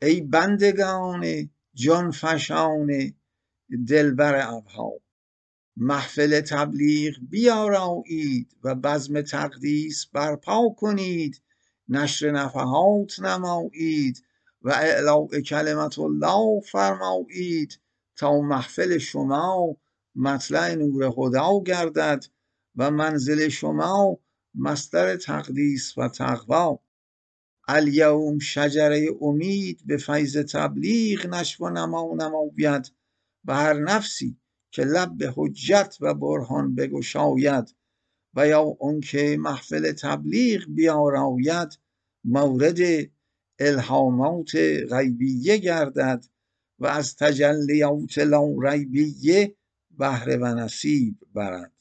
ای بندگان جان فشان دلبر ابها، محفل تبلیغ بیارایید و بزم تقدیس برپا کنید، نشر نفحات نمایید و اعلاء کلمت الله فرمایید، تا محفل شما مطلع نور هدی گردد و منزل شما مصدر تقدیس و تقوا. الیوم شجره امید به فیض تبلیغ نشو و نما نماید و هر نفسی که لب به حجت و برهان بگشاید و یا آنکه محفل تبلیغ بیاراید مورد الهامات غیبیه گردد و از تجلیات لا ریبیه بهره و نصیب برد.